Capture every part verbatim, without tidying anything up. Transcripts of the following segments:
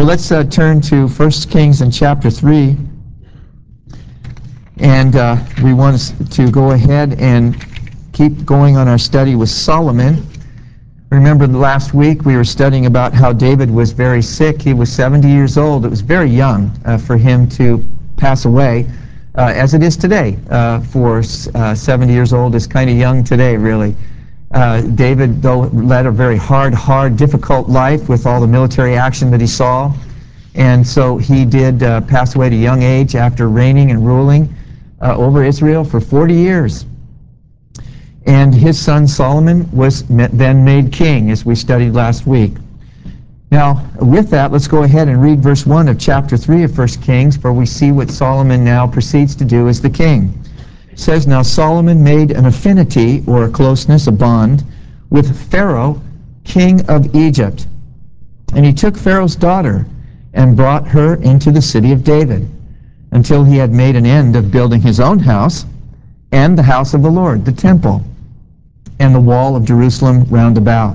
Well, let's uh, turn to First Kings in chapter three. And uh, we want to go ahead and keep going on our study with Solomon. Remember last week we were studying about how David was very sick. He was seventy years old. It was very young uh, for him to pass away, uh, as it is today. Uh, for uh, seventy years old is kind of young today, really. Uh, David, though, led a very hard, hard, difficult life with all the military action that he saw. And so he did uh, pass away at a young age after reigning and ruling uh, over Israel for forty years. And his son Solomon was then made king, as we studied last week. Now, with that, let's go ahead and read verse one of chapter three of First Kings, for we see what Solomon now proceeds to do as the king. It says, "Now Solomon made an affinity," or a closeness, a bond, "with Pharaoh, king of Egypt. And he took Pharaoh's daughter and brought her into the city of David, until he had made an end of building his own house and the house of the Lord, the temple, and the wall of Jerusalem round about."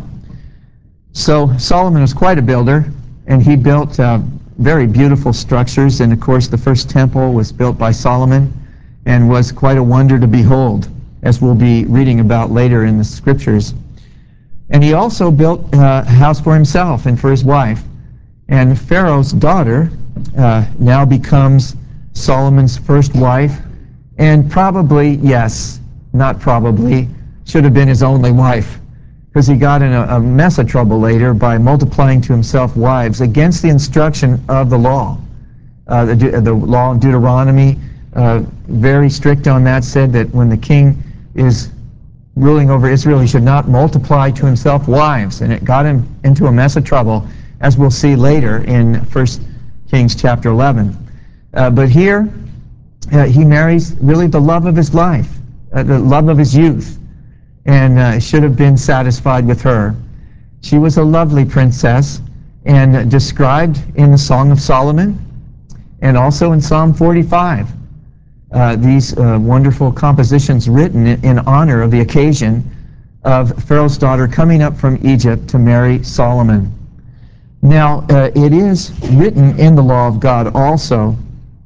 So Solomon was quite a builder, and he built uh, very beautiful structures. And of course, the first temple was built by Solomon and was quite a wonder to behold, as we'll be reading about later in the scriptures. And he also built uh, a house for himself and for his wife. And Pharaoh's daughter uh, now becomes Solomon's first wife, and probably, yes, not probably, should have been his only wife, because he got in a, a mess of trouble later by multiplying to himself wives against the instruction of the law. Uh, the, the law of Deuteronomy, uh, very strict on that, said that when the king is ruling over Israel, he should not multiply to himself wives, and it got him into a mess of trouble, as we'll see later in First Kings chapter eleven. Uh, but here, uh, he marries really the love of his life, uh, the love of his youth, and uh, should have been satisfied with her. She was a lovely princess, and described in the Song of Solomon, and also in Psalm forty-five. Uh, these uh, wonderful compositions written in, in honor of the occasion of Pharaoh's daughter coming up from Egypt to marry Solomon. Now, uh, it is written in the law of God also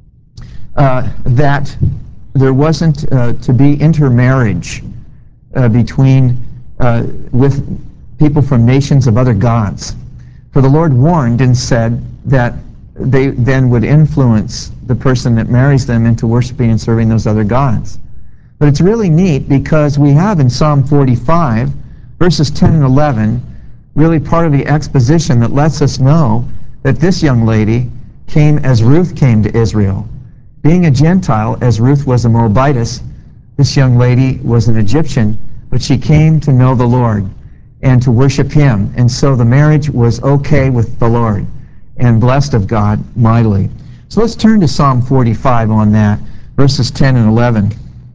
uh, that there wasn't uh, to be intermarriage uh, between uh, with people from nations of other gods. For the Lord warned and said that they then would influence the person that marries them into worshiping and serving those other gods. But it's really neat, because we have in Psalm forty-five, verses ten and eleven, really part of the exposition that lets us know that this young lady came as Ruth came to Israel. Being a Gentile, as Ruth was a Moabitess, this young lady was an Egyptian, but she came to know the Lord and to worship him. And so the marriage was okay with the Lord and blessed of God mightily. So let's turn to Psalm forty-five on that, verses ten and eleven.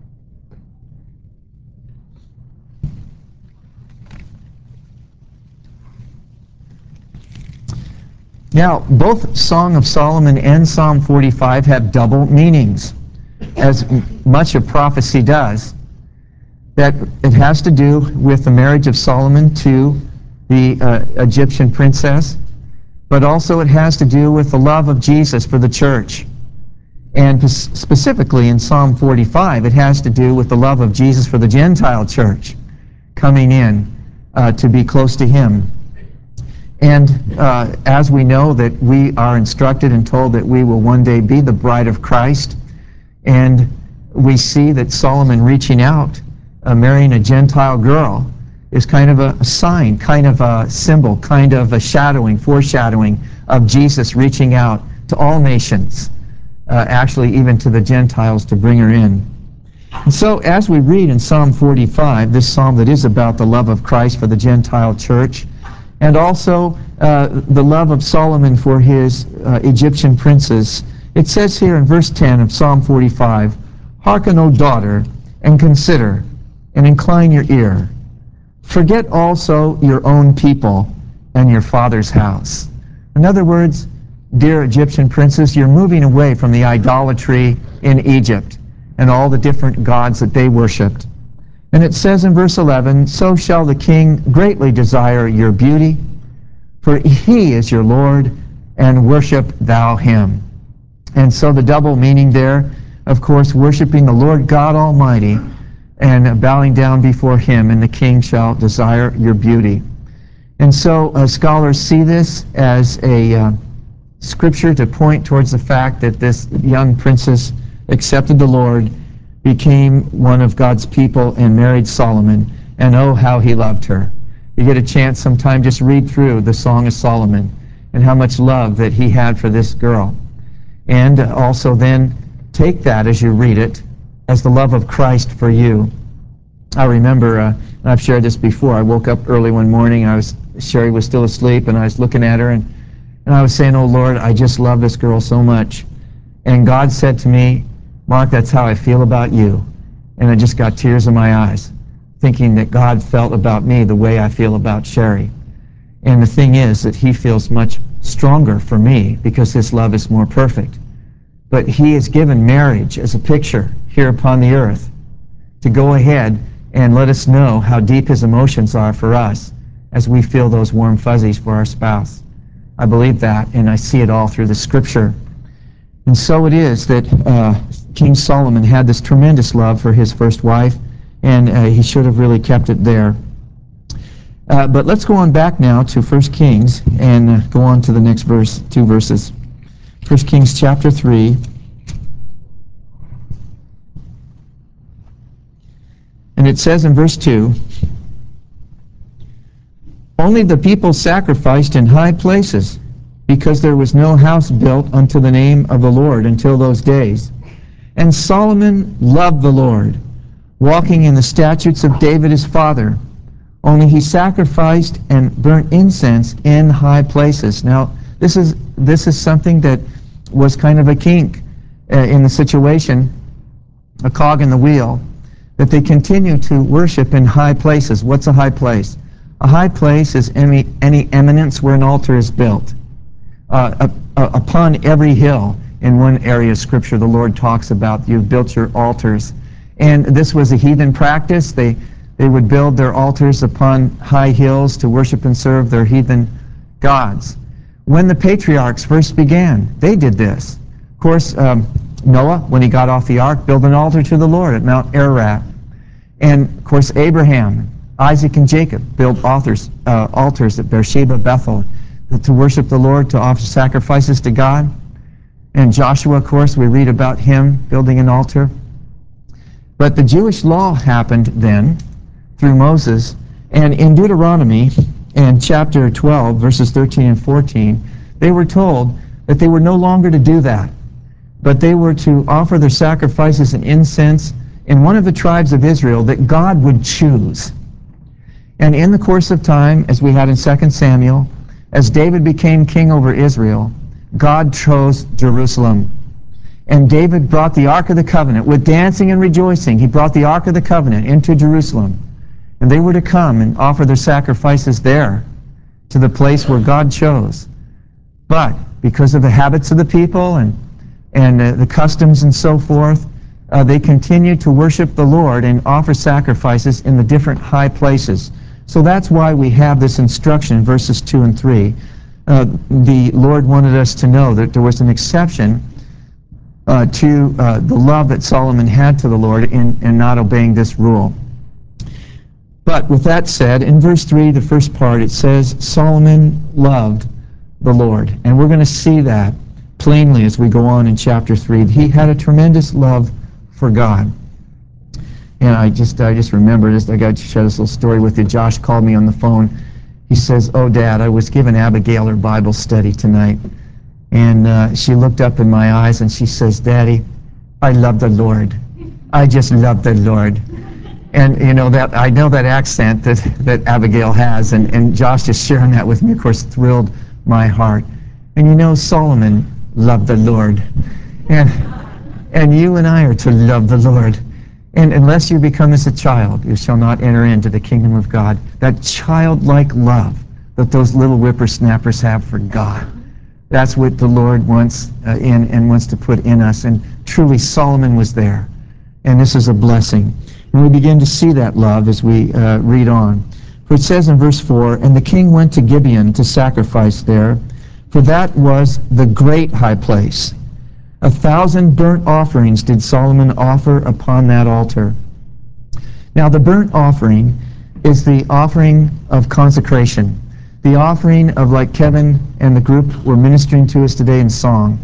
Now, both Song of Solomon and Psalm forty-five have double meanings, as much of prophecy does. That it has to do with the marriage of Solomon to the uh, Egyptian princess, but also it has to do with the love of Jesus for the church. And specifically in Psalm forty-five, it has to do with the love of Jesus for the Gentile church coming in uh, to be close to him. And uh, as we know that we are instructed and told that we will one day be the bride of Christ, and we see that Solomon reaching out, uh, marrying a Gentile girl, is kind of a, a sign, kind of a symbol, kind of a shadowing, foreshadowing of Jesus reaching out to all nations, uh, actually even to the Gentiles, to bring her in. And so as we read in Psalm forty-five, this psalm that is about the love of Christ for the Gentile church, and also uh, the love of Solomon for his uh, Egyptian princes, it says here in verse ten of Psalm forty-five, "Hearken, O daughter, and consider, and incline your ear. Forget also your own people and your father's house." In other words, dear Egyptian princes, you're moving away from the idolatry in Egypt and all the different gods that they worshipped. And it says in verse eleven, "So shall the king greatly desire your beauty, for he is your Lord, and worship thou him. And so the double meaning there, of course, worshiping the Lord God Almighty and bowing down before him, and the king shall desire your beauty. And so uh, scholars see this as a uh, scripture to point towards the fact that this young princess accepted the Lord, became one of God's people, and married Solomon. And oh, how he loved her. You get a chance sometime, just read through the Song of Solomon and how much love that he had for this girl. And also then take that as you read it as the love of Christ for you. I remember, uh, and I've shared this before, I woke up early one morning, I was, Sherry was still asleep, and I was looking at her, and, and I was saying, oh Lord, I just love this girl so much. And God said to me, Mark, that's how I feel about you. And I just got tears in my eyes, thinking that God felt about me the way I feel about Sherry. And the thing is that he feels much stronger for me because his love is more perfect. But he has given marriage as a picture here upon the earth to go ahead and let us know how deep his emotions are for us as we feel those warm fuzzies for our spouse. I believe that, and I see it all through the Scripture. And so it is that uh, King Solomon had this tremendous love for his first wife, and uh, he should have really kept it there. Uh, but let's go on back now to First Kings and uh, go on to the next verse, two verses. First Kings chapter three. And it says in verse two, only the people sacrificed in high places, because there was no house built unto the name of the Lord until those days. And Solomon loved the Lord, walking in the statutes of David his father. Only he sacrificed and burnt incense in high places. Now, this is this is something that was kind of a kink uh, in the situation, a cog in the wheel, that they continue to worship in high places. What's a high place? A high place is any, any eminence where an altar is built. Uh, uh, upon every hill, in one area of Scripture, the Lord talks about you've built your altars. And this was a heathen practice. They, they would build their altars upon high hills to worship and serve their heathen gods. When the patriarchs first began, they did this. Of course, um, Noah, when he got off the ark, built an altar to the Lord at Mount Ararat. And, of course, Abraham, Isaac, and Jacob built altars, uh, altars at Beersheba, Bethel, to worship the Lord, to offer sacrifices to God. And Joshua, of course, we read about him building an altar. But the Jewish law happened then through Moses. And in Deuteronomy, in chapter twelve, verses thirteen and fourteen, they were told that they were no longer to do that, but they were to offer their sacrifices and incense in one of the tribes of Israel that God would choose. And in the course of time, as we had in Second Samuel, as David became king over Israel, God chose Jerusalem. And David brought the Ark of the Covenant with dancing and rejoicing. He brought the Ark of the Covenant into Jerusalem. And they were to come and offer their sacrifices there to the place where God chose. But because of the habits of the people and, and uh, the customs and so forth, uh, they continued to worship the Lord and offer sacrifices in the different high places. So that's why we have this instruction in verses two and three. Uh, the Lord wanted us to know that there was an exception uh, to uh, the love that Solomon had to the Lord in, in not obeying this rule. But with that said, in verse three, the first part, it says, Solomon loved the Lord. And we're going to see that plainly as we go on in chapter three. He had a tremendous love for God. And I just I just remember this. I got to share this little story with you. Josh called me on the phone. He says, oh, Dad, I was giving Abigail her Bible study tonight. And uh, she looked up in my eyes and she says, Daddy, I love the Lord. I just love the Lord. And, you know, that I know that accent that, that Abigail has. And, and Josh just sharing that with me, of course, thrilled my heart. And, you know, Solomon loved the Lord. And, and you and I are to love the Lord. And unless you become as a child, you shall not enter into the kingdom of God. That childlike love that those little whippersnappers have for God. That's what the Lord wants uh, in and wants to put in us. And truly, Solomon was there. And this is a blessing. And we begin to see that love as we uh, read on. For it says in verse four, and the king went to Gibeon to sacrifice there, for that was the great high place. A thousand burnt offerings did Solomon offer upon that altar. Now the burnt offering is the offering of consecration, the offering of, like Kevin and the group were ministering to us today in song,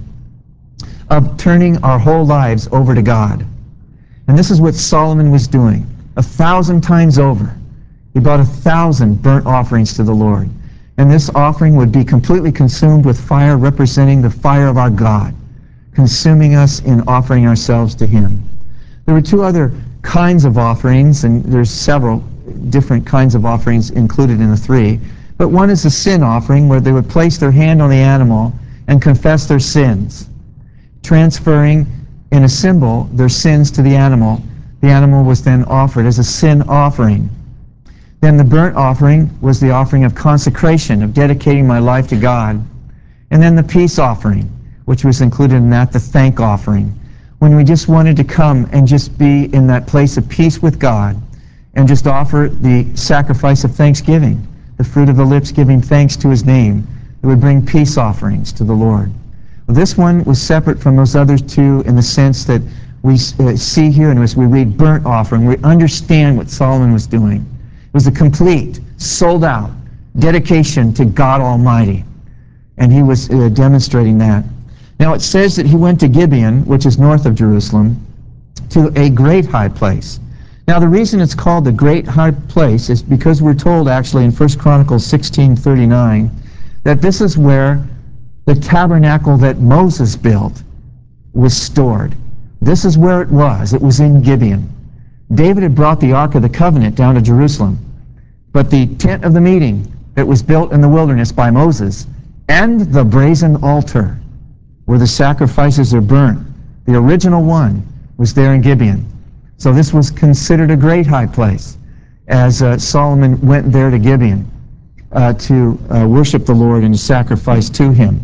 of turning our whole lives over to God. And this is what Solomon was doing a thousand times over. He brought a thousand burnt offerings to the Lord. And this offering would be completely consumed with fire, representing the fire of our God, consuming us in offering ourselves to Him. There were two other kinds of offerings, and there's several different kinds of offerings included in the three. But one is a sin offering, where they would place their hand on the animal and confess their sins, transferring in a symbol their sins to the animal. The animal was then offered as a sin offering. Then the burnt offering was the offering of consecration, of dedicating my life to God. And then the peace offering, which was included in that, the thank offering, when we just wanted to come and just be in that place of peace with God and just offer the sacrifice of thanksgiving, the fruit of the lips giving thanks to His name. It would bring peace offerings to the Lord. Well, this one was separate from those other two in the sense that we uh, see here, and as we read burnt offering, we understand what Solomon was doing. It was a complete, sold-out dedication to God Almighty, and he was uh, demonstrating that. Now it says that he went to Gibeon, which is north of Jerusalem, to a great high place. Now the reason it's called the great high place is because we're told actually in First Chronicles sixteen thirty-nine that this is where the tabernacle that Moses built was stored. This is where it was. It was in Gibeon. David had brought the Ark of the Covenant down to Jerusalem, but the tent of the meeting that was built in the wilderness by Moses and the brazen altar where the sacrifices are burnt, the original one, was there in Gibeon. So this was considered a great high place as uh, Solomon went there to Gibeon uh, to uh, worship the Lord and to sacrifice to Him.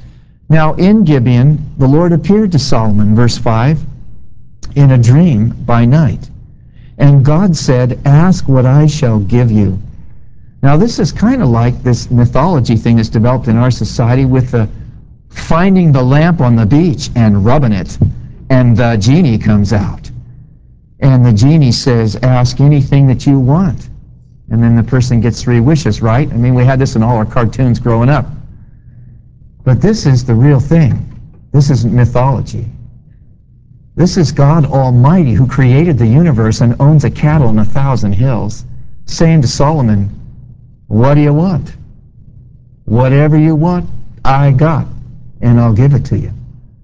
Now in Gibeon, the Lord appeared to Solomon, verse five, in a dream by night. And God said, "Ask what I shall give you." Now this is kind of like this mythology thing that's developed in our society with the finding the lamp on the beach and rubbing it, and the genie comes out. And the genie says, "Ask anything that you want." And then the person gets three wishes, right? I mean, we had this in all our cartoons growing up. But this is the real thing. This is mythology. This is God Almighty who created the universe and owns a cattle on a thousand hills, saying to Solomon, "What do you want? Whatever you want, I got, and I'll give it to you."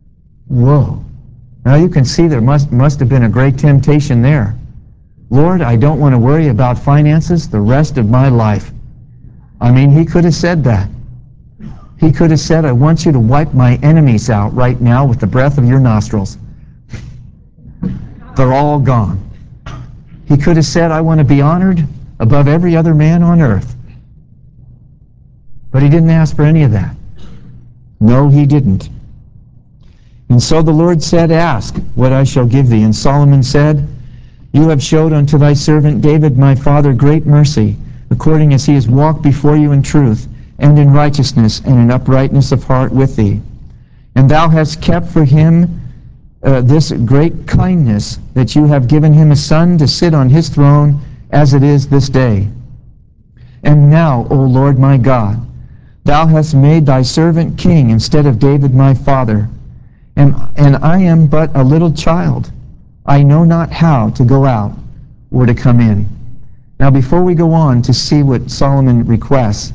Whoa. Now you can see there must, must have been a great temptation there. Lord, I don't want to worry about finances the rest of my life. I mean, he could have said that. He could have said, "I want you to wipe my enemies out right now with the breath of your nostrils. They're all gone." He could have said, "I want to be honored above every other man on earth." But he didn't ask for any of that. No, he didn't. And so the Lord said, "Ask what I shall give thee." And Solomon said, "You have showed unto thy servant David my father great mercy, according as he has walked before you in truth, and in righteousness, and in uprightness of heart with thee. And thou hast kept for him uh, this great kindness, that you have given him a son to sit on his throne, as it is this day. And now, O Lord my God, thou hast made thy servant king instead of David my father. And, and I am but a little child. I know not how to go out or to come in." Now before we go on to see what Solomon requests,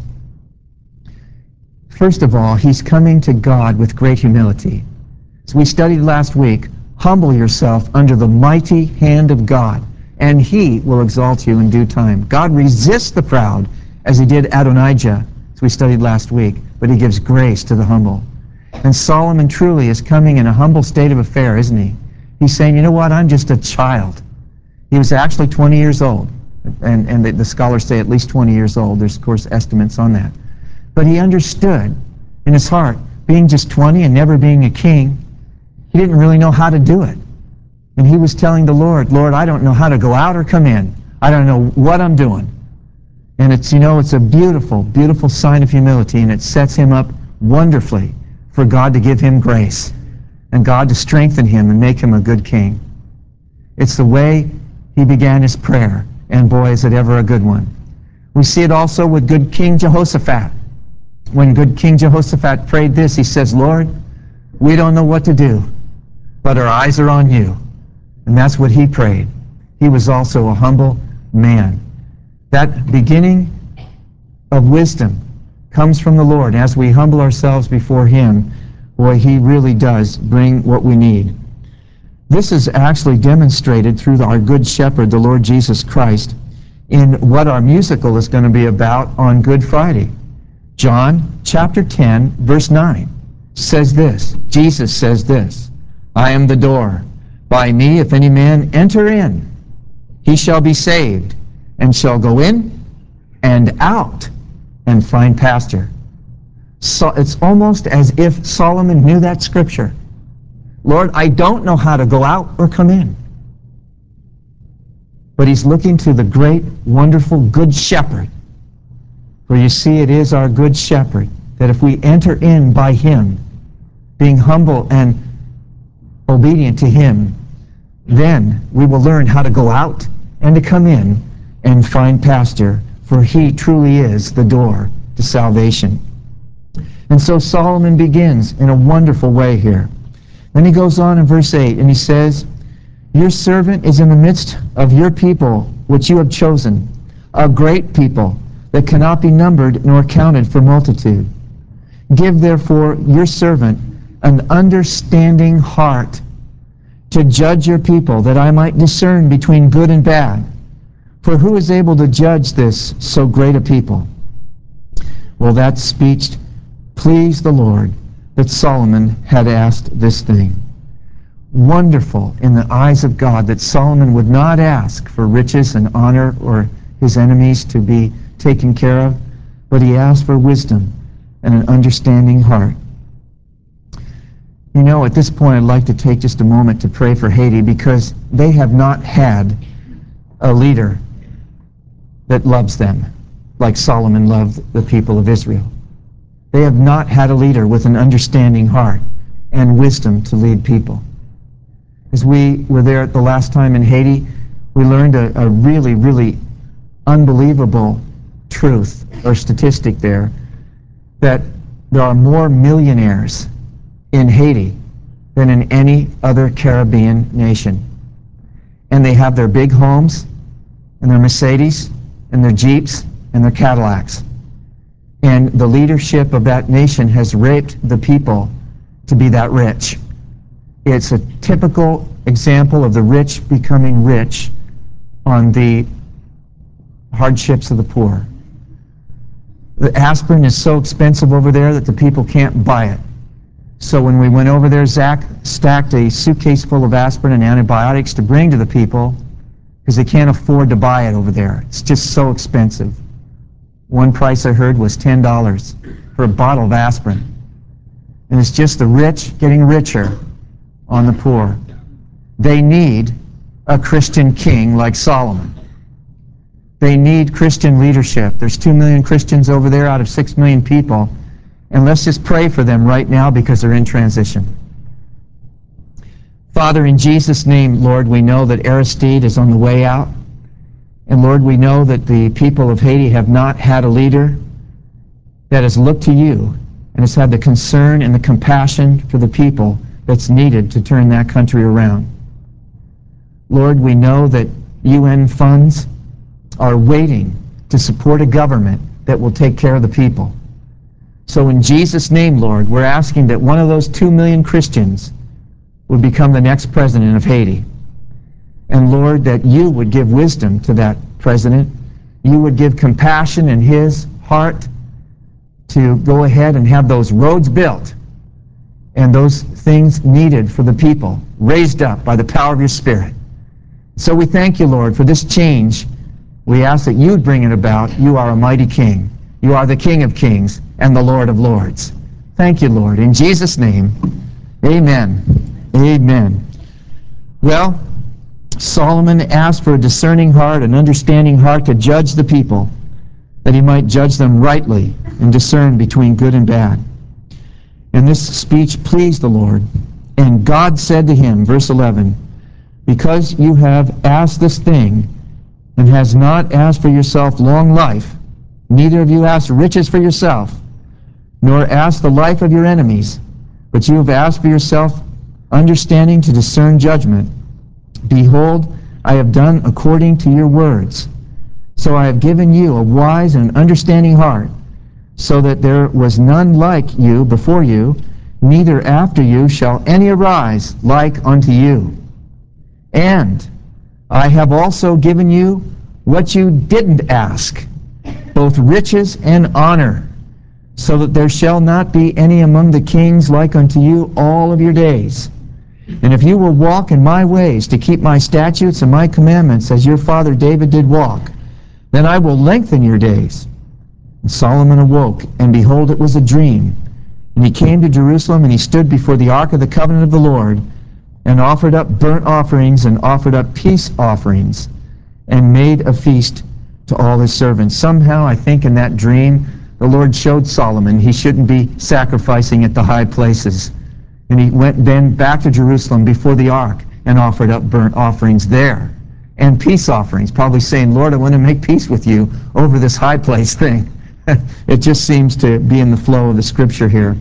first of all, he's coming to God with great humility. As we studied last week, humble yourself under the mighty hand of God, and He will exalt you in due time. God resists the proud, as He did Adonijah, as we studied last week, but He gives grace to the humble. And Solomon truly is coming in a humble state of affair, isn't he? He's saying, "You know what, I'm just a child." He was actually twenty years old, and, and the, the scholars say at least twenty years old. There's, of course, estimates on that. But he understood in his heart, being just twenty and never being a king, he didn't really know how to do it. And he was telling the Lord, "Lord, I don't know how to go out or come in. I don't know what I'm doing." And it's, you know, it's a beautiful, beautiful sign of humility, and it sets him up wonderfully for God to give him grace and God to strengthen him and make him a good king. It's the way he began his prayer, and boy, is it ever a good one. We see it also with good King Jehoshaphat. When good King Jehoshaphat prayed this, he says, Lord, we don't know what to do, but our eyes are on you. And that's what he prayed. He was also a humble man. That beginning of wisdom comes from the Lord. As we humble ourselves before him, boy, he really does bring what we need. This is actually demonstrated through our Good Shepherd, the Lord Jesus Christ, in what our musical is going to be about on Good Friday. John chapter ten, verse nine says this. Jesus says this, I am the door. By me, if any man enter in, he shall be saved, and shall go in and out and find pasture. So it's almost as if Solomon knew that scripture. Lord, I don't know how to go out or come in. But he's looking to the great, wonderful, good shepherd. For you see, it is our good shepherd that if we enter in by him, being humble and obedient to him, then we will learn how to go out and to come in and find pasture, for he truly is the door to salvation. And so Solomon begins in a wonderful way here. Then he goes on in verse eight, and he says, your servant is in the midst of your people, which you have chosen, a great people that cannot be numbered nor counted for multitude. Give therefore your servant an understanding heart to judge your people, that I might discern between good and bad. For who is able to judge this so great a people? Well, that speech pleased the Lord that Solomon had asked this thing. Wonderful in the eyes of God that Solomon would not ask for riches and honor or his enemies to be taken care of, but he asked for wisdom and an understanding heart. You know, at this point, I'd like to take just a moment to pray for Haiti, because they have not had a leader that loves them like Solomon loved the people of Israel. They have not had a leader with an understanding heart and wisdom to lead people. As we were there the last time in Haiti, we learned a, a really, really unbelievable truth or statistic there, that there are more millionaires in Haiti than in any other Caribbean nation. And they have their big homes and their Mercedes and their Jeeps and their Cadillacs. And the leadership of that nation has raped the people to be that rich. It's a typical example of the rich becoming rich on the hardships of the poor. The aspirin is so expensive over there that the people can't buy it. So when we went over there, Zach stacked a suitcase full of aspirin and antibiotics to bring to the people, because they can't afford to buy it over there. It's just so expensive. One price I heard was ten dollars for a bottle of aspirin. And it's just the rich getting richer on the poor. They need a Christian king like Solomon. They need Christian leadership. There's two million Christians over there out of six million people. And let's just pray for them right now, because they're in transition. Father, in Jesus' name, Lord, we know that Aristide is on the way out. And Lord, we know that the people of Haiti have not had a leader that has looked to you and has had the concern and the compassion for the people that's needed to turn that country around. Lord, we know that U N funds are waiting to support a government that will take care of the people. So in Jesus' name, Lord, we're asking that one of those two million Christians would become the next president of Haiti. And Lord, that you would give wisdom to that president. You would give compassion in his heart to go ahead and have those roads built and those things needed for the people raised up by the power of your Spirit. So we thank you, Lord, for this change. We ask that you would bring it about. You are a mighty King. You are the King of Kings and the Lord of Lords. Thank you, Lord. In Jesus' name, amen. Amen. Well, Solomon asked for a discerning heart, an understanding heart to judge the people, that he might judge them rightly and discern between good and bad. And this speech pleased the Lord. And God said to him, verse eleven, because you have asked this thing, and has not asked for yourself long life, neither have you asked riches for yourself, nor asked the life of your enemies, but you have asked for yourself understanding to discern judgment. Behold, I have done according to your words. So I have given you a wise and understanding heart, so that there was none like you before you, neither after you shall any arise like unto you. And I have also given you what you didn't ask, both riches and honor, so that there shall not be any among the kings like unto you all of your days. And if you will walk in my ways to keep my statutes and my commandments as your father David did walk, then I will lengthen your days. And Solomon awoke, and behold, it was a dream. And he came to Jerusalem, and he stood before the ark of the covenant of the Lord, and offered up burnt offerings, and offered up peace offerings, and made a feast to all his servants. Somehow, I think in that dream, the Lord showed Solomon he shouldn't be sacrificing at the high places. And he went then back to Jerusalem before the ark and offered up burnt offerings there and peace offerings, probably saying, Lord, I want to make peace with you over this high place thing. It just seems to be in the flow of the scripture here.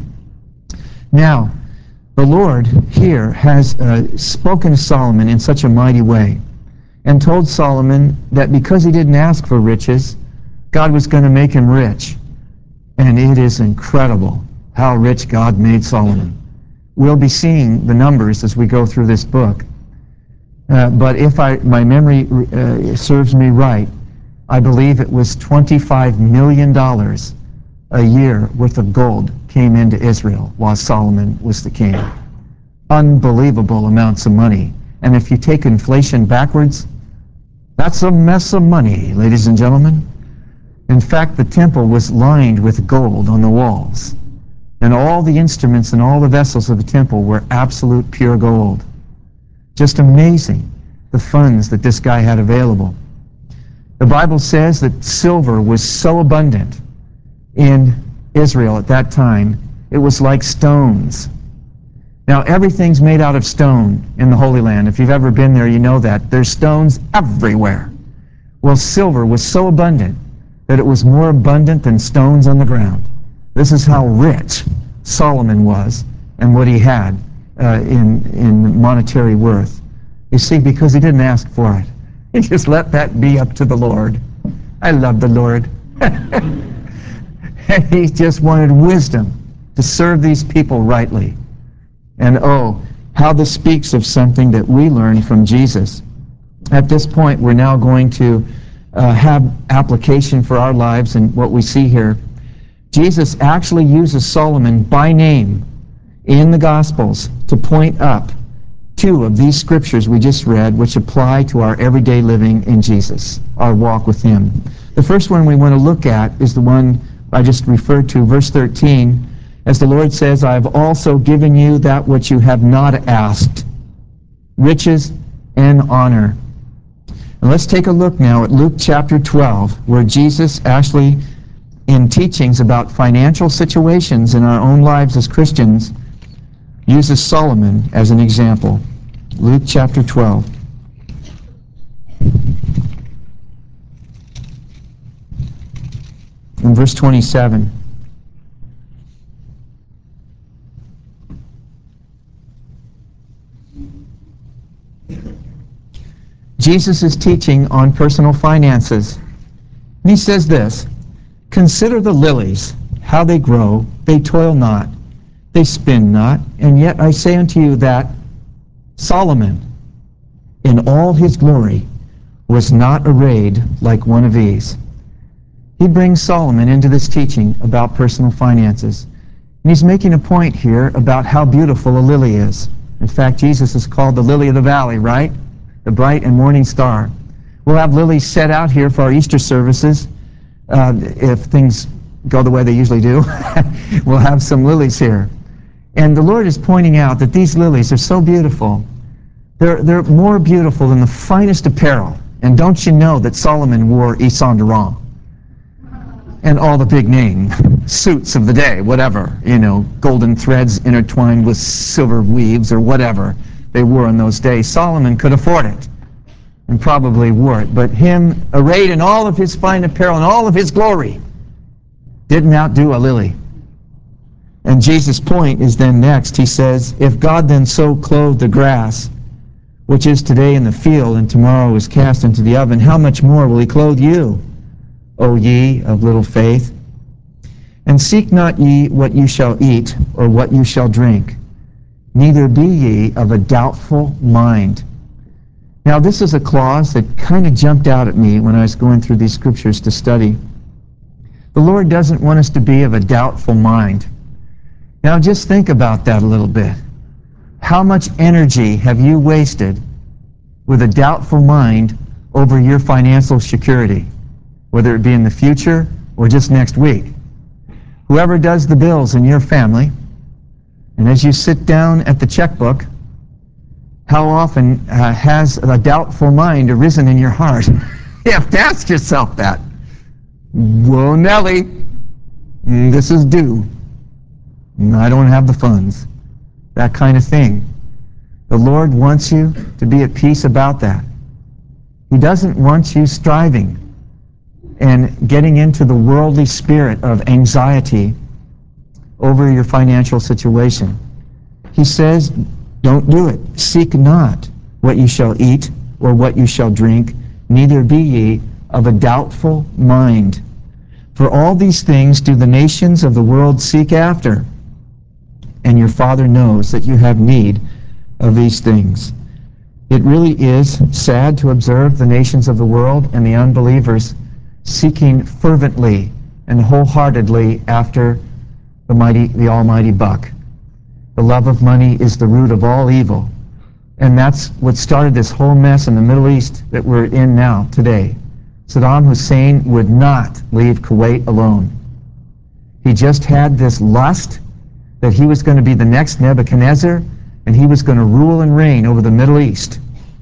Now, the Lord here has uh, spoken to Solomon in such a mighty way and told Solomon that because he didn't ask for riches, God was going to make him rich. And it is incredible how rich God made Solomon. We'll be seeing the numbers as we go through this book. Uh, but if I, my memory uh, serves me right, I believe it was twenty-five million dollars a year worth of gold came into Israel while Solomon was the king. Unbelievable amounts of money. And if you take inflation backwards, that's a mess of money, ladies and gentlemen. In fact, the temple was lined with gold on the walls. And all the instruments and all the vessels of the temple were absolute pure gold. Just amazing, the funds that this guy had available. The Bible says that silver was so abundant in Israel at that time, it was like stones. Now, everything's made out of stone in the Holy Land. If you've ever been there, you know that. There's stones everywhere. Well, silver was so abundant that it was more abundant than stones on the ground. This is how rich Solomon was and what he had uh, in, in monetary worth. You see, because he didn't ask for it. He just let that be up to the Lord. I love the Lord. And he just wanted wisdom to serve these people rightly. And oh, how this speaks of something that we learned from Jesus. At this point, we're now going to uh, have application for our lives and what we see here. Jesus actually uses Solomon by name in the Gospels to point up two of these scriptures we just read, which apply to our everyday living in Jesus, our walk with him. The first one we want to look at is the one I just referred to, verse thirteen, as the Lord says, I have also given you that which you have not asked, riches and honor. And let's take a look now at Luke chapter twelve, where Jesus actually, in teachings about financial situations in our own lives as Christians, uses Solomon as an example. Luke chapter twelve. In verse twenty-seven. Jesus is teaching on personal finances. And he says this, consider the lilies, how they grow, they toil not, they spin not, and yet I say unto you that Solomon, in all his glory, was not arrayed like one of these. He brings Solomon into this teaching about personal finances. And he's making a point here about how beautiful a lily is. In fact, Jesus is called the lily of the valley, right? The bright and morning star. We'll have lilies set out here for our Easter services. Uh, if things go the way they usually do, we'll have some lilies here. And the Lord is pointing out that these lilies are so beautiful. They're, they're more beautiful than the finest apparel. And don't you know that Solomon wore Yves Saint Laurent? and all the big name suits of the day, whatever, you know, golden threads intertwined with silver weaves or whatever they wore in those days. Solomon could afford it and probably wore it, but him arrayed in all of his fine apparel and all of his glory didn't outdo a lily. And Jesus' point is then next. He says, if God then so clothed the grass, which is today in the field and tomorrow is cast into the oven, how much more will he clothe you, O ye of little faith? And seek not ye what you shall eat or what you shall drink, neither be ye of a doubtful mind. Now this is a clause that kind of jumped out at me when I was going through these scriptures to study. The Lord doesn't want us to be of a doubtful mind. Now just think about that a little bit. How much energy have you wasted with a doubtful mind over your financial security, whether it be in the future or just next week? Whoever does the bills in your family, and as you sit down at the checkbook, how often uh, has a doubtful mind arisen in your heart? You have to ask yourself that. Whoa, Nellie, this is due. I don't have the funds. That kind of thing. The Lord wants you to be at peace about that. He doesn't want you striving and getting into the worldly spirit of anxiety over your financial situation. He says, don't do it. Seek not what you shall eat or what you shall drink, neither be ye of a doubtful mind. For all these things do the nations of the world seek after, and your Father knows that you have need of these things. It really is sad to observe the nations of the world and the unbelievers seeking fervently and wholeheartedly after the mighty, the almighty buck. The love of money is the root of all evil. And that's what started this whole mess in the Middle East that we're in now, today. Saddam Hussein would not leave Kuwait alone. He just had this lust that he was going to be the next Nebuchadnezzar, and he was going to rule and reign over the Middle East.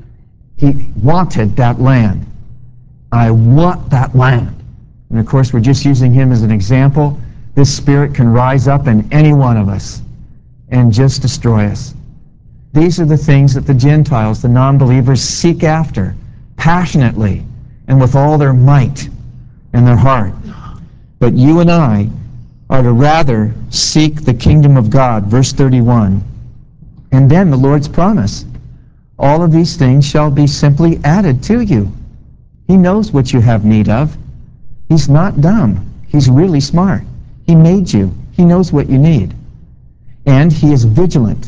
He wanted that land. I want that land. And of course, we're just using him as an example. This spirit can rise up in any one of us and just destroy us. These are the things that the Gentiles, the non-believers, seek after passionately and with all their might and their heart. But you and I are to rather seek the kingdom of God, verse thirty-one. And then the Lord's promise, all of these things shall be simply added to you. He knows what you have need of. He's not dumb. He's really smart. He made you. He knows what you need. And he is vigilant.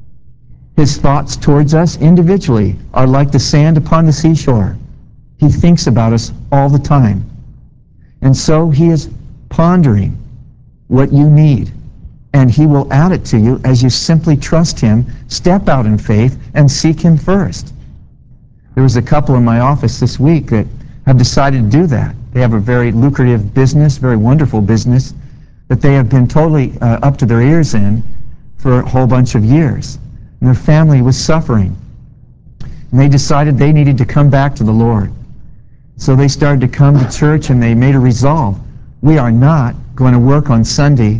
His thoughts towards us individually are like the sand upon the seashore. He thinks about us all the time. And so he is pondering what you need, and he will add it to you as you simply trust him, step out in faith, and seek him first. There was a couple in my office this week that have decided to do that. They have a very lucrative business, very wonderful business, that they have been totally uh, up to their ears in for a whole bunch of years. And their family was suffering. And they decided they needed to come back to the Lord. So they started to come to church, and they made a resolve. We are not going to work on Sunday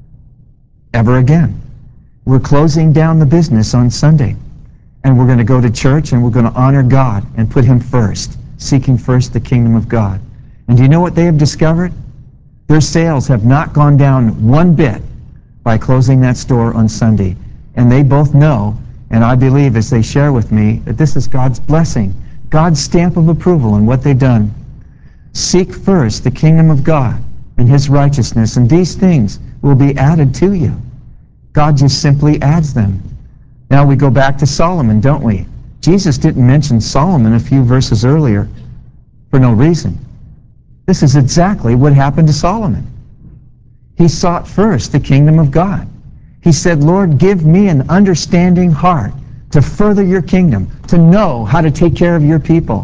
ever again. We're closing down the business on Sunday. And we're going to go to church, and we're going to honor God and put him first, seeking first the kingdom of God. And do you know what they have discovered? Their sales have not gone down one bit by closing that store on Sunday. And they both know, and I believe as they share with me, that this is God's blessing, God's stamp of approval on what they've done. Seek first the kingdom of God and his righteousness, and these things will be added to you. God just simply adds them. Now we go back to Solomon, don't we? Jesus didn't mention Solomon a few verses earlier for no reason. This is exactly what happened to Solomon. He sought first the kingdom of God. He said, Lord, give me an understanding heart to further your kingdom, to know how to take care of your people.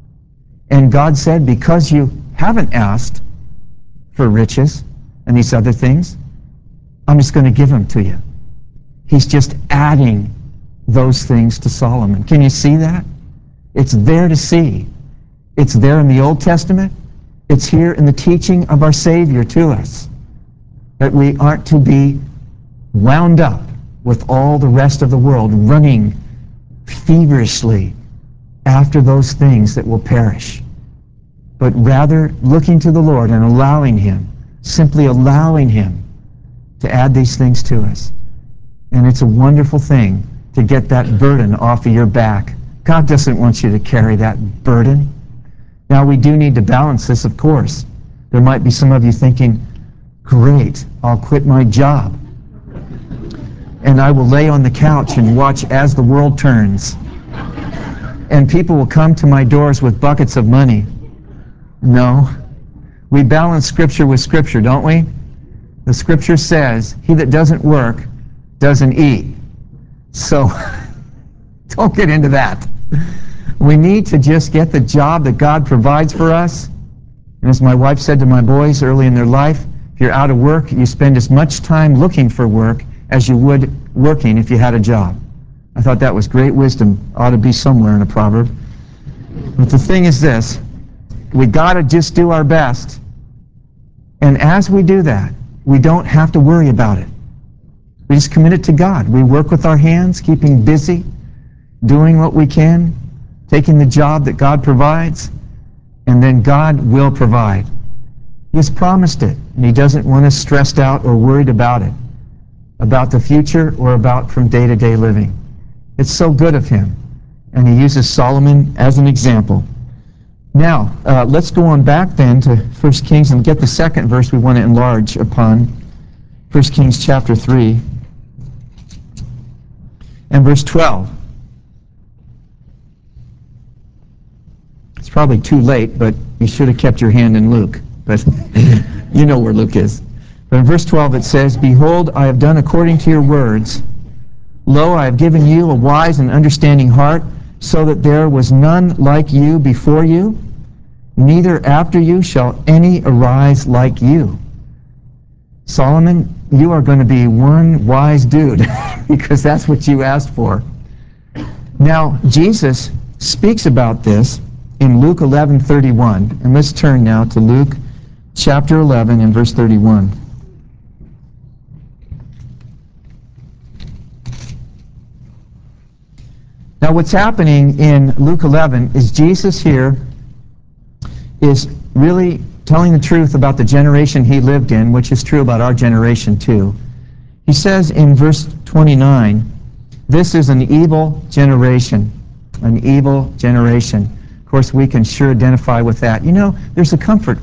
And God said, because you haven't asked for riches and these other things, I'm just going to give them to you. He's just adding those things to Solomon. Can you see that? It's there to see. It's there in the Old Testament. It's here in the teaching of our Savior to us that we aren't to be wound up with all the rest of the world, running feverishly after those things that will perish, but rather looking to the Lord and allowing Him, simply allowing Him to add these things to us. And it's a wonderful thing to get that burden off of your back. God doesn't want you to carry that burden. Now, we do need to balance this, of course. There might be some of you thinking, great, I'll quit my job, and I will lay on the couch and watch as the world turns, and people will come to my doors with buckets of money. No. We balance Scripture with Scripture, don't we? The Scripture says, he that doesn't work doesn't eat. So, don't get into that. We need to just get the job that God provides for us. And as my wife said to my boys early in their life, if you're out of work, you spend as much time looking for work as you would working if you had a job. I thought that was great wisdom. Ought to be somewhere in a proverb. But the thing is this, we got to just do our best. And as we do that, we don't have to worry about it. We just commit it to God. We work with our hands, keeping busy, doing what we can, taking the job that God provides, and then God will provide. He has promised it, and He doesn't want us stressed out or worried about it, about the future or about from day-to-day living. It's so good of Him, and He uses Solomon as an example. Now, uh, let's go on back then to First Kings and get the second verse we want to enlarge upon. First Kings chapter three and verse twelve. It's probably too late, but you should have kept your hand in Luke. But you know where Luke is. But in verse twelve it says, Behold, I have done according to your words. Lo, I have given you a wise and understanding heart, so that there was none like you before you, neither after you shall any arise like you. Solomon, you are going to be one wise dude, because that's what you asked for. Now, Jesus speaks about this in Luke eleven thirty-one, and let's turn now to Luke chapter eleven and verse thirty-one. Now, what's happening in Luke eleven is Jesus here is really telling the truth about the generation he lived in, which is true about our generation too. He says in verse twenty-nine, this is an evil generation, an evil generation. Of course, we can sure identify with that. You know, there's a comfort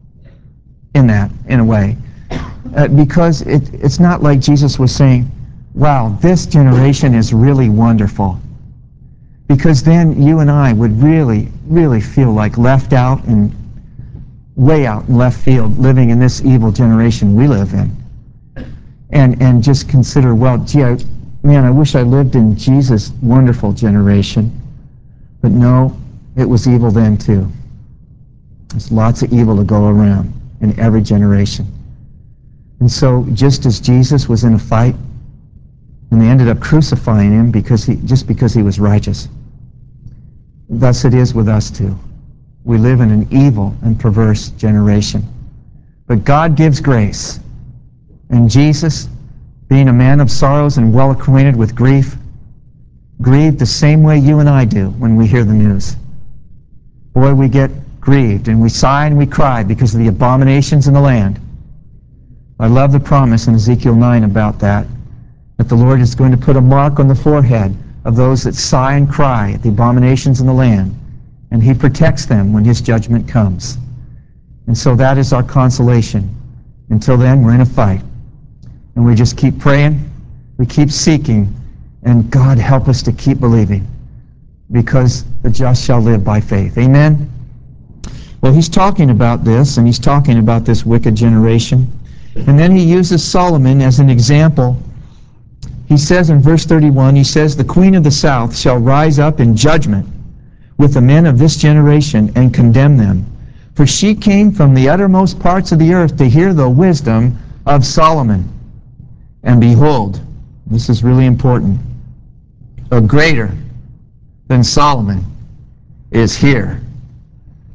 in that, in a way, uh, because it, it's not like Jesus was saying, wow, this generation is really wonderful. Because then you and I would really, really feel like left out and way out in left field, living in this evil generation we live in. And and just consider, well, gee, I, man, I wish I lived in Jesus' wonderful generation. But no, it was evil then too. There's lots of evil to go around in every generation. And so just as Jesus was in a fight, and they ended up crucifying him because he just because he was righteous, thus it is with us too. We live in an evil and perverse generation. But God gives grace. And Jesus, being a man of sorrows and well acquainted with grief, grieved the same way you and I do when we hear the news. Boy, we get grieved and we sigh and we cry because of the abominations in the land. I love the promise in Ezekiel nine about that, that the Lord is going to put a mark on the forehead of those that sigh and cry at the abominations in the land, and He protects them when His judgment comes. And so that is our consolation. Until then, we're in a fight. And we just keep praying, we keep seeking, and God help us to keep believing, because the just shall live by faith. Amen? Well, he's talking about this, and he's talking about this wicked generation. And then he uses Solomon as an example. He says in verse thirty-one, he says, the queen of the south shall rise up in judgment with the men of this generation and condemn them. For she came from the uttermost parts of the earth to hear the wisdom of Solomon. And behold, this is really important, a greater than Solomon is here.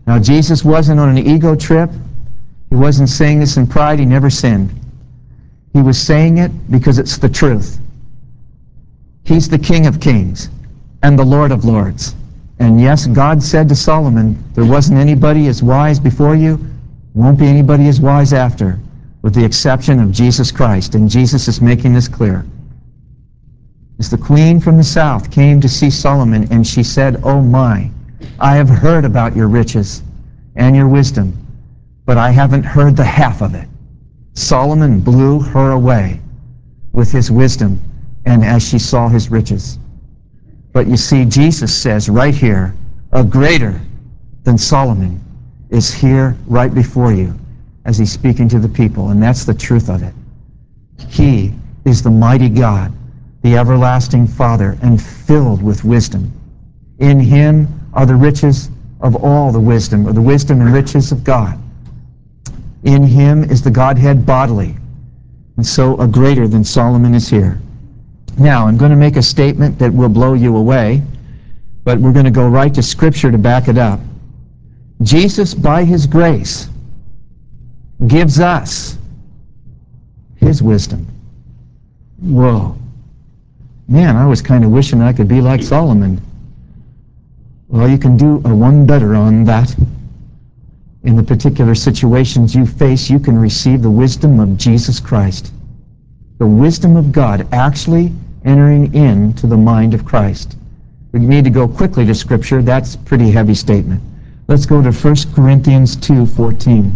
Now, Jesus wasn't on an ego trip. He wasn't saying this in pride. He never sinned. He was saying it because it's the truth. He's the King of Kings and the Lord of Lords. And yes, God said to Solomon, there wasn't anybody as wise before you, won't be anybody as wise after, with the exception of Jesus Christ. And Jesus is making this clear. As the queen from the south came to see Solomon, and she said, "Oh my, I have heard about your riches and your wisdom, but I haven't heard the half of it." Solomon blew her away with his wisdom and as she saw his riches. But you see, Jesus says right here, a greater than Solomon is here right before you as he's speaking to the people, and that's the truth of it. He is the mighty God, the everlasting Father, and filled with wisdom. In him are the riches of all the wisdom, or the wisdom and riches of God. In him is the Godhead bodily, and so a greater than Solomon is here. Now, I'm going to make a statement that will blow you away, but we're going to go right to Scripture to back it up. Jesus, by his grace, gives us his wisdom. Whoa. Man, I was kind of wishing I could be like Solomon. Well, you can do a one better on that. In the particular situations you face, you can receive the wisdom of Jesus Christ. The wisdom of God actually entering into the mind of Christ. We need to go quickly to Scripture. That's a pretty heavy statement. Let's go to First Corinthians two fourteen.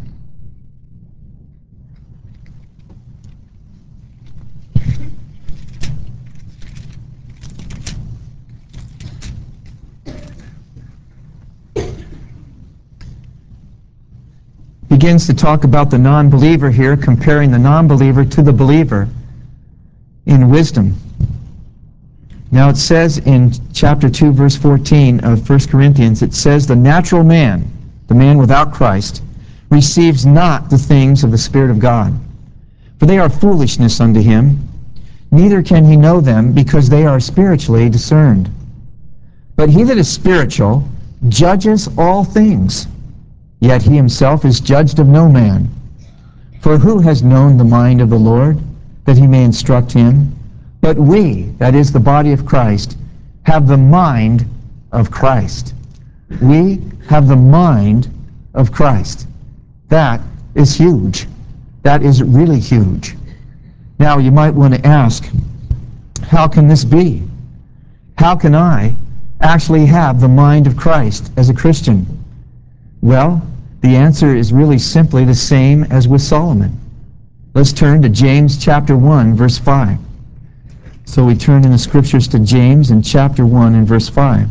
Begins to talk about the non-believer here, comparing the non-believer to the believer in wisdom. Now it says in chapter two, verse fourteen of First Corinthians, it says, "The natural man, the man without Christ, receives not the things of the Spirit of God, for they are foolishness unto him, neither can he know them, because they are spiritually discerned. But he that is spiritual judges all things, yet he himself is judged of no man. For who has known the mind of the Lord, that he may instruct him? But we," that is the body of Christ, "have the mind of Christ." We have the mind of Christ. That is huge. That is really huge. Now you might want to ask, how can this be? How can I actually have the mind of Christ as a Christian? Well, the answer is really simply the same as with Solomon. Let's turn to James chapter one, verse five. So we turn in the Scriptures to James in chapter one and verse five.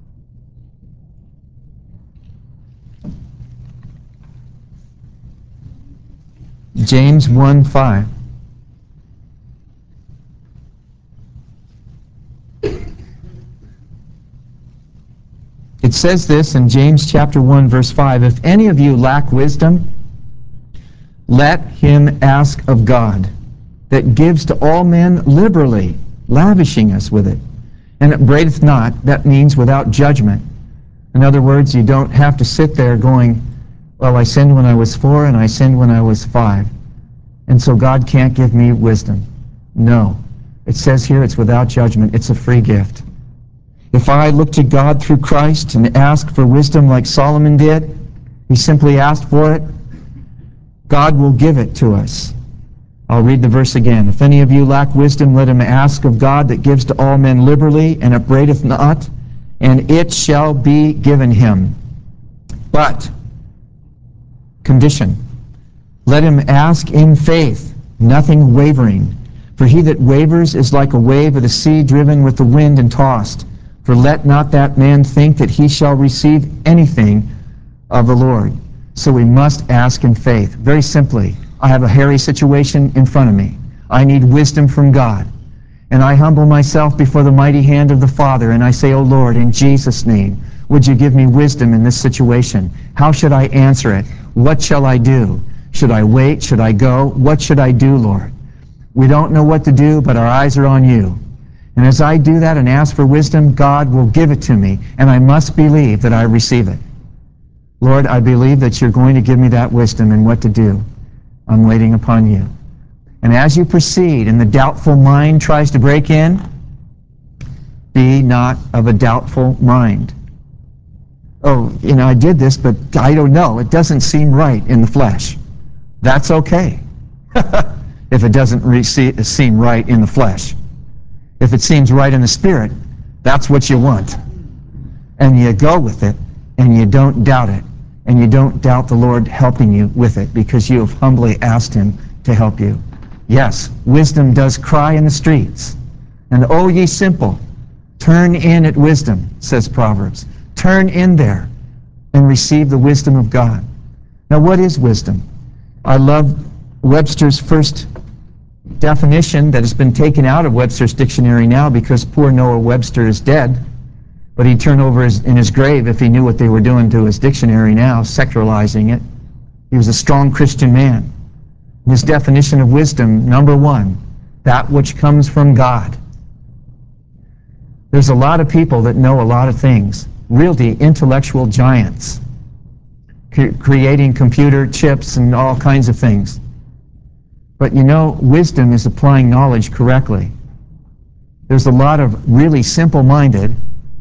James one five. It says this in James chapter one, verse five, "If any of you lack wisdom, let him ask of God, that gives to all men liberally, lavishing us with it. And it braideth not," that means without judgment. In other words, you don't have to sit there going, well, I sinned when I was four and I sinned when I was five, and so God can't give me wisdom. No. It says here it's without judgment. It's a free gift. If I look to God through Christ and ask for wisdom like Solomon did, he simply asked for it, God will give it to us. I'll read the verse again. "If any of you lack wisdom, let him ask of God, that gives to all men liberally, and upbraideth not, and it shall be given him. But," condition, "let him ask in faith, nothing wavering. For he that wavers is like a wave of the sea, driven with the wind and tossed. For let not that man think that he shall receive anything of the Lord." So we must ask in faith. Very simply, I have a hairy situation in front of me. I need wisdom from God. And I humble myself before the mighty hand of the Father, and I say, "Oh Lord, in Jesus' name, would you give me wisdom in this situation? How should I answer it? What shall I do? Should I wait? Should I go? What should I do, Lord?" We don't know what to do, but our eyes are on you. And as I do that and ask for wisdom, God will give it to me, and I must believe that I receive it. Lord, I believe that you're going to give me that wisdom in what to do. I'm waiting upon you. And as you proceed and the doubtful mind tries to break in, be not of a doubtful mind. Oh, you know, I did this, but I don't know. It doesn't seem right in the flesh. That's okay. If it doesn't re- seem right in the flesh. If it seems right in the spirit, that's what you want. And you go with it, and you don't doubt it. And you don't doubt the Lord helping you with it because you have humbly asked him to help you. Yes, wisdom does cry in the streets. And O ye simple, turn in at wisdom, says Proverbs. Turn in there and receive the wisdom of God. Now, what is wisdom? I love Webster's first definition that has been taken out of Webster's dictionary now because poor Noah Webster is dead. But he'd turn over his, in his grave if he knew what they were doing to his dictionary now, secularizing it. He was a strong Christian man. His definition of wisdom, number one, that which comes from God. There's a lot of people that know a lot of things, really intellectual giants, cre- creating computer chips and all kinds of things. But you know, wisdom is applying knowledge correctly. There's a lot of really simple-minded,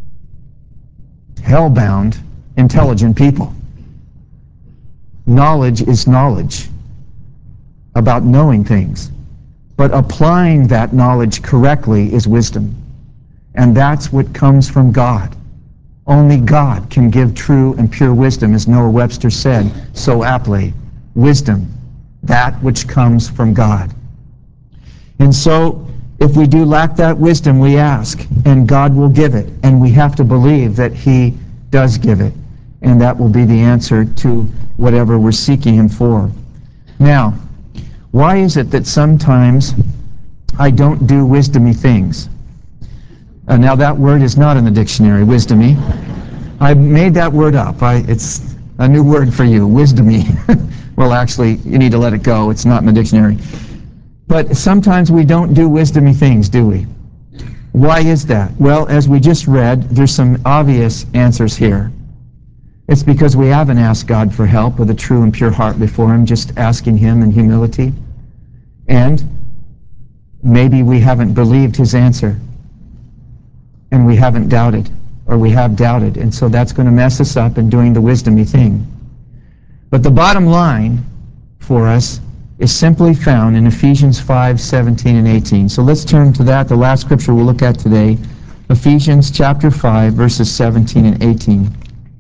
hell-bound, intelligent people. Knowledge is knowledge about knowing things. But applying that knowledge correctly is wisdom. And that's what comes from God. Only God can give true and pure wisdom, as Noah Webster said so aptly. Wisdom, that which comes from God. And so, if we do lack that wisdom, we ask, and God will give it. And we have to believe that he does give it. And that will be the answer to whatever we're seeking him for. Now, why is it that sometimes I don't do wisdomy things? Uh, now, that word is not in the dictionary, wisdomy. I made that word up. I, it's a new word for you, wisdomy. Well, actually, you need to let it go. It's not in the dictionary. But sometimes we don't do wisdomy things, do we? Why is that? Well, as we just read, there's some obvious answers here. It's because we haven't asked God for help with a true and pure heart before him, just asking him in humility. And maybe we haven't believed his answer. And we haven't doubted, or we have doubted. And so that's going to mess us up in doing the wisdomy thing. But the bottom line for us is simply found in Ephesians five, seventeen, and eighteen. So let's turn to that, the last scripture we'll look at today. Ephesians chapter five, verses seventeen and eighteen.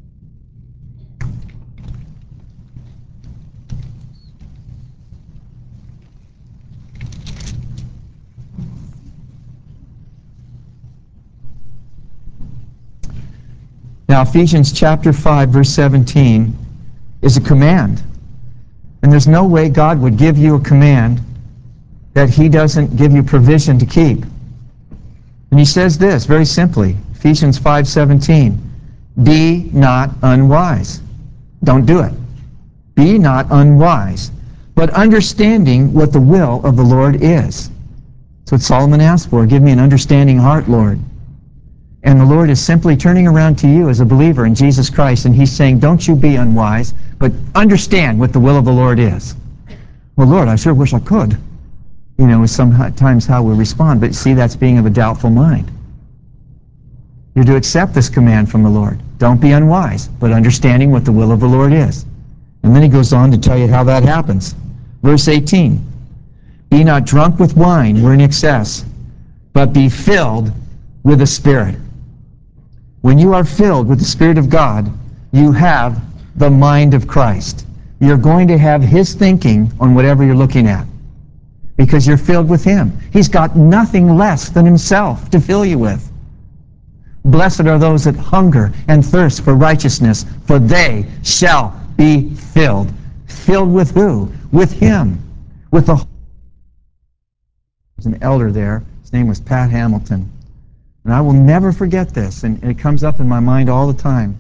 Now, Ephesians chapter five, verse seventeen is a command. And there's no way God would give you a command that he doesn't give you provision to keep. And he says this very simply, Ephesians five seventeen, be not unwise. Don't do it. Be not unwise, but understanding what the will of the Lord is. That's what Solomon asked for. Give me an understanding heart, Lord. And the Lord is simply turning around to you as a believer in Jesus Christ, and he's saying, don't you be unwise, but understand what the will of the Lord is. Well, Lord, I sure wish I could. You know, sometimes how we respond, but see, that's being of a doubtful mind. You're to accept this command from the Lord. Don't be unwise, but understanding what the will of the Lord is. And then he goes on to tell you how that happens. Verse eighteen, be not drunk with wine, we're in excess, but be filled with the Spirit. When you are filled with the Spirit of God, you have the mind of Christ. You're going to have his thinking on whatever you're looking at because you're filled with him. He's got nothing less than himself to fill you with. Blessed are those that hunger and thirst for righteousness, for they shall be filled. Filled with who? With him. With the... There's an elder there. His name was Pat Hamilton. And I will never forget this, and it comes up in my mind all the time.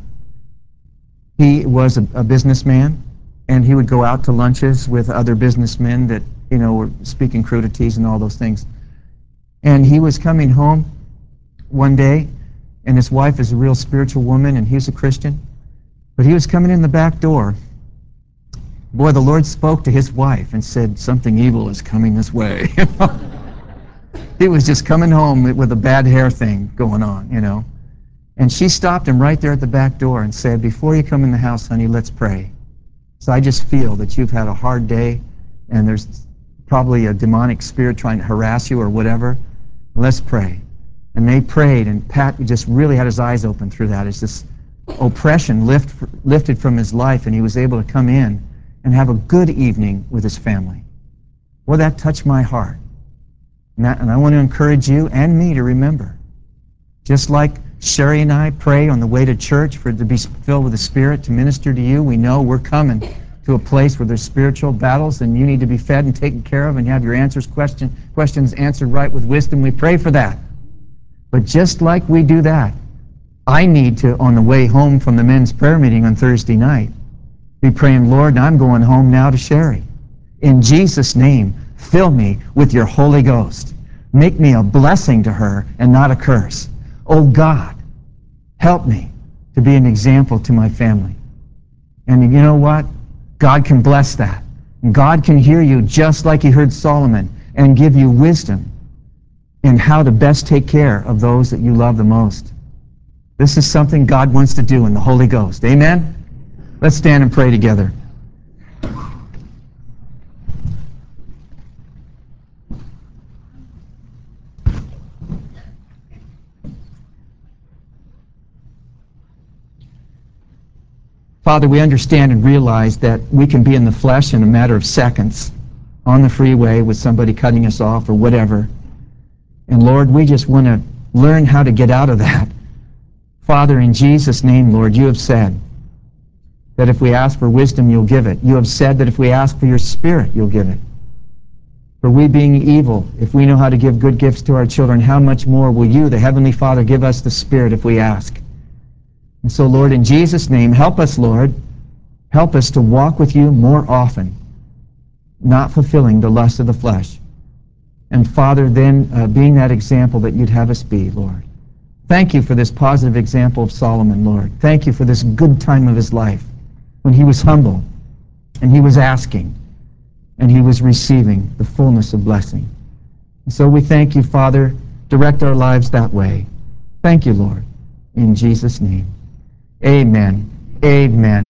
He was a, a businessman, and he would go out to lunches with other businessmen that, you know, were speaking crudities and all those things. And he was coming home one day, and his wife is a real spiritual woman, and he's a Christian. But he was coming in the back door. Boy, the Lord spoke to his wife and said, something evil is coming this way. He was just coming home with a bad hair thing going on, you know. And she stopped him right there at the back door and said, before you come in the house, honey, let's pray. So I just feel that you've had a hard day and there's probably a demonic spirit trying to harass you or whatever. Let's pray. And they prayed, and Pat just really had his eyes open through that as this oppression lift, lifted from his life, and he was able to come in and have a good evening with his family. Well, that touched my heart. And, that, and I want to encourage you and me to remember, just like Sherry and I pray on the way to church for it to be filled with the Spirit to minister to you, we know we're coming to a place where there's spiritual battles and you need to be fed and taken care of and have your answers question, questions answered right with wisdom. We pray for that. But just like we do that, I need to, on the way home from the men's prayer meeting on Thursday night, be praying, Lord, I'm going home now to Sherry. In Jesus' name, fill me with your Holy Ghost. Make me a blessing to her and not a curse. Oh God, help me to be an example to my family. And you know what? God can bless that. God can hear you just like he heard Solomon and give you wisdom in how to best take care of those that you love the most. This is something God wants to do in the Holy Ghost. Amen? Let's stand and pray together. Father, we understand and realize that we can be in the flesh in a matter of seconds on the freeway with somebody cutting us off or whatever. And Lord, we just want to learn how to get out of that. Father, in Jesus' name, Lord, you have said that if we ask for wisdom, you'll give it. You have said that if we ask for your Spirit, you'll give it. For we being evil, if we know how to give good gifts to our children, how much more will you, the Heavenly Father, give us the Spirit if we ask? And so, Lord, in Jesus' name, help us, Lord. Help us to walk with you more often, not fulfilling the lust of the flesh. And, Father, then uh, being that example that you'd have us be, Lord. Thank you for this positive example of Solomon, Lord. Thank you for this good time of his life when he was humble and he was asking and he was receiving the fullness of blessing. And so we thank you, Father. Direct our lives that way. Thank you, Lord. In Jesus' name. Amen. Amen.